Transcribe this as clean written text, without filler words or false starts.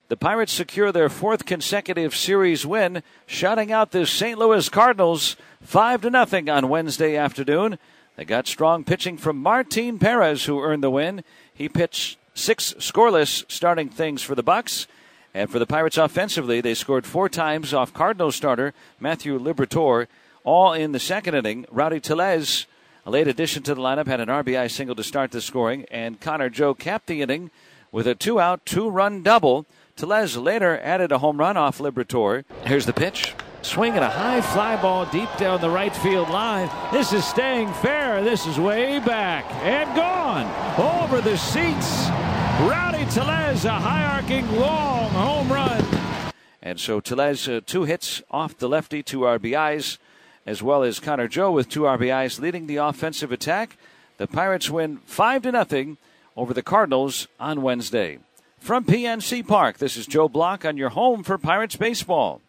The Pirates secure their fourth consecutive series win, shutting out the St. Louis Cardinals 5-0 on Wednesday afternoon. They got strong pitching from Martin Perez, who earned the win. He pitched 6 scoreless, starting things for the Bucks. And for the Pirates offensively, they scored 4 times off Cardinals starter Matthew Liberatore, all in the second inning. Rowdy Tellez, a late addition to the lineup, had an RBI single to start the scoring, and Connor Joe capped the inning with a 2-out, 2-run double. Tellez later added a home run off Liberatore. Here's the pitch. Swinging a high fly ball deep down the right field line. This is staying fair. This is way back and gone over the seats. Rowdy Tellez, a high-arcing long home run. And so Tellez, 2 hits off the lefty, 2 RBIs, as well as Connor Joe with 2 RBIs leading the offensive attack. The Pirates win 5-0 over the Cardinals on Wednesday. From PNC Park, this is Joe Block on your home for Pirates baseball.